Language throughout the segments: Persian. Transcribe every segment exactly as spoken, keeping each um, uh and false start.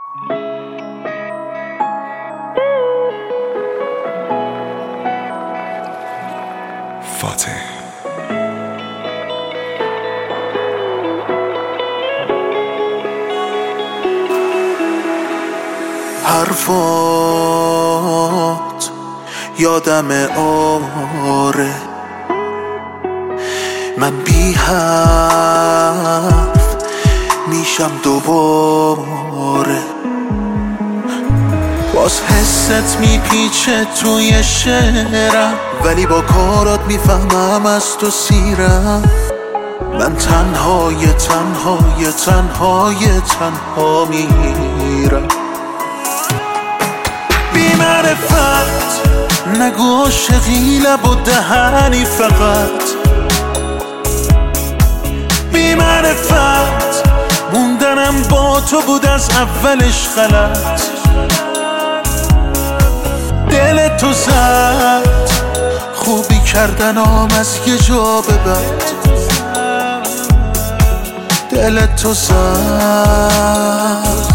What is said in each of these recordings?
فاتح حرفات یادم آره، من بی حرف میشم دوباره. باز حست میپیچه توی شعرم، ولی با کارات میفهمم از تو سیرم. من تنهای تنهای تنهای تنها میرم. بی معرفت نگو عاشقی لب و دهنی فقط. بی معرفت موندنم با تو بود از اولش غلط. دل تو زد خوبی کردنام از یه جا به بعد. دل تو زد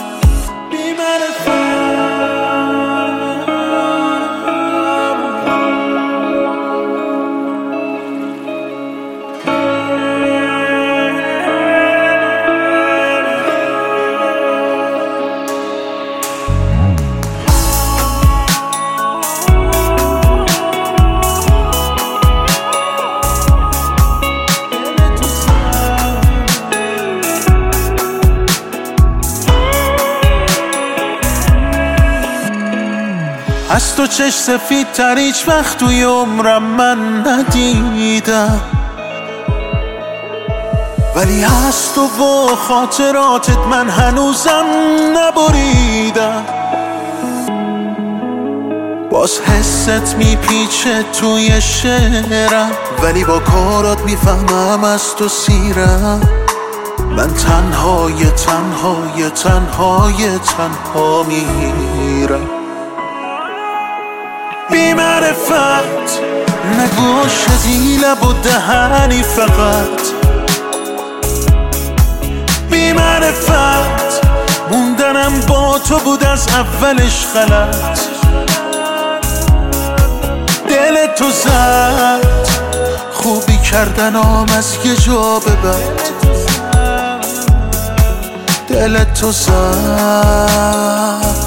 از تو چش سفید تر هیچ وقت توی عمرم من ندیدم، ولی از تو و خاطراتت من هنوزم نبریدم. باز حست میپیچه توی شعرم، ولی با کارات میفهمم از تو سیرم. من تنهای تنهای تنهای تنها میرم. بی معرفت نگو عاشقی لب و دهنی فقط. بی معرفت موندنم با تو بود از اولش غلط. دل تو زد خوبی کردنام از یه جا به بعد. دل تو زد